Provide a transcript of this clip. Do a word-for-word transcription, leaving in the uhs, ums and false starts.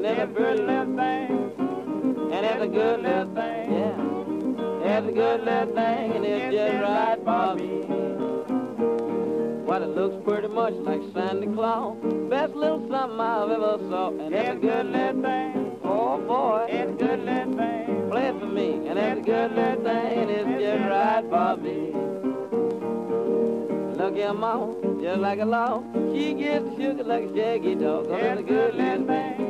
it's a pretty little thing. And it's a good little thing. Yeah. It's a good little thing, and it's just right for me. Well, it looks pretty much like Santa Claus. Best little something I've ever saw. And it's a good little thing. Oh, boy. It's a good little thing. Play it for me. And it's a good little thing, and it's just right for me. Look here, mama, just like a law. She gets the sugar like a shaggy dog. It's a good little thing.